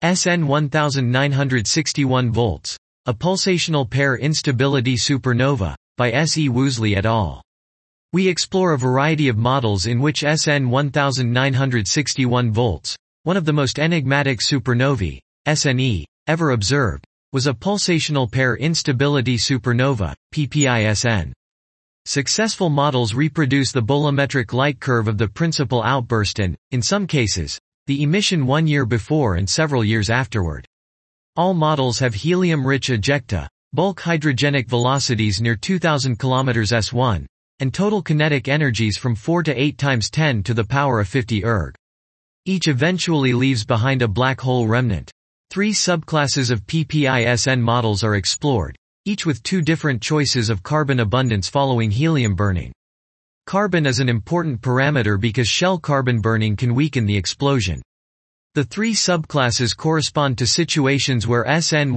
SN 1961 volts. A pulsational pair instability supernova, by S. E. Woosley et al. We explore a variety of models in which SN 1961 volts, one of the most enigmatic supernovae, SNE, ever observed, was a pulsational pair instability supernova, PPISN. Successful models reproduce the bolometric light curve of the principal outburst and, in some cases, the emission 1 year before and several years afterward. All models have helium-rich ejecta, bulk hydrogenic velocities near 2000 km s1, and total kinetic energies from 4 to 8 times 10 to the power of 50 erg. Each eventually leaves behind a black hole remnant. 3 subclasses of PPISN models are explored, each with 2 different choices of carbon abundance following helium burning. Carbon is an important parameter because shell carbon burning can weaken the explosion. The 3 subclasses correspond to situations where SN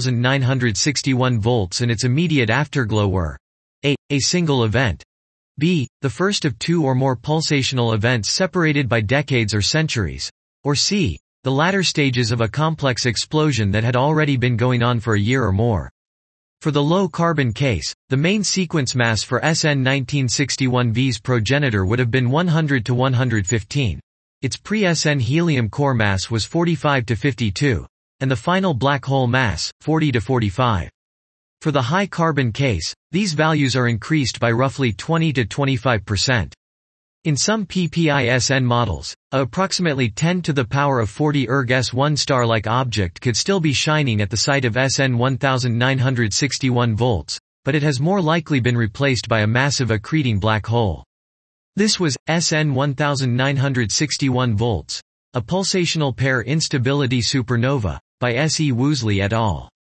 1961 volts and its immediate afterglow were a single event, b. the first of 2 or more pulsational events separated by decades or centuries, or c. the latter stages of a complex explosion that had already been going on for a year or more. For the low carbon case, the main sequence mass for SN 1961V's progenitor would have been 100 to 115. Its pre-SN helium core mass was 45 to 52, and the final black hole mass, 40 to 45. For the high carbon case, these values are increased by roughly 20 to 25%. In some PPISN models, approximately 10 to the power of 40 erg S1 star-like object could still be shining at the site of SN 1961 volts, but it has more likely been replaced by a massive accreting black hole. This was SN 1961 volts, a pulsational pair instability supernova, by S. E. Woosley et al.